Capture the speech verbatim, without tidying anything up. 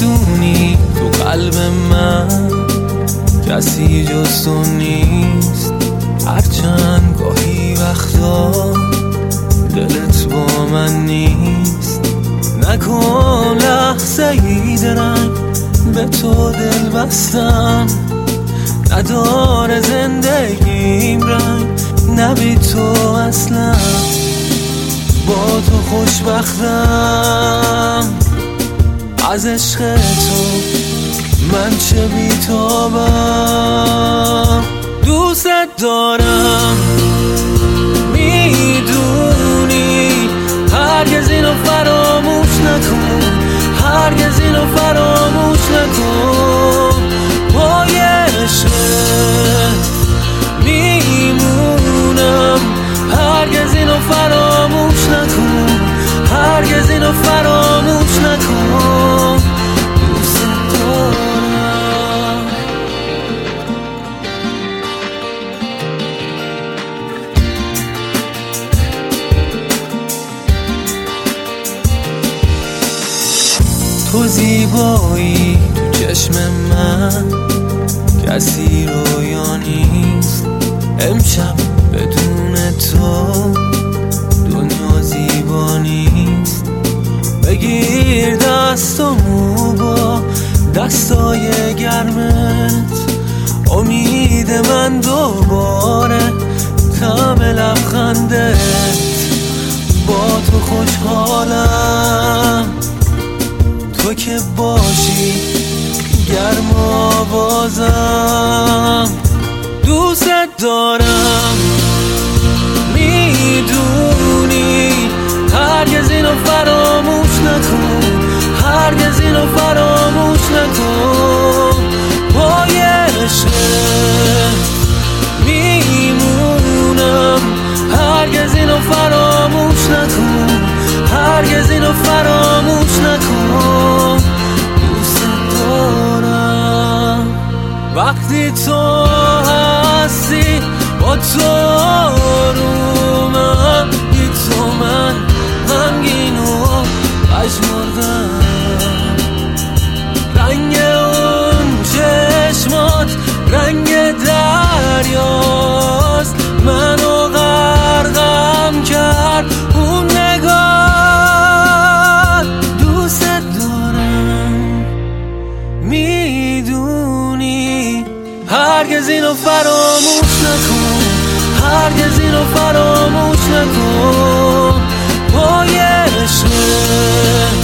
میدونی تو قلب من کسی جز تو نیست، هرچند گاهی وقتا دلت با من نیست. نکن لحظه ای درنگ به تو دل بستم، نداره زندگیم رنگ نبی تو اصلا. با تو خوشبختم، از عشق تو من چه بی‌تابم. دوست دارم میدونی، هرگز اینو فراموش نکن، هرگز اینو فراموش نکن. پای عشقت میمونم، هرگز اینو فراموش نکن، هرگز اینو فراموش نکن. دوست دارم. تو زیبایی تو چشم من کسی رویا نیست. امشب بدون تو دنیا زیبا نیست. بگیر دستامو با دستای گرمت، امید من دوباره طعم لبخندت. با تو خوشحالم، تو که باشی گرم و آوازم. دوست دارم میدونی، هرگز اینو فراموش نکن، هرگز اینو فراموش نکن. پای عشقت میمونم، هرگز اینو فراموش نکن، هرگز اینو فراموش نکن. دوست دارم وقتی تو هستی، با تو آرومم. بی تو من غمگین و پژمردم. رنگ اون چشمات رنگ دریاست، منو غرقم کرد اون نگاه. دوست دارم میدونی، هرگز اینو فراموش نکن، هرگز اینو فراموش نکن. پای عشقت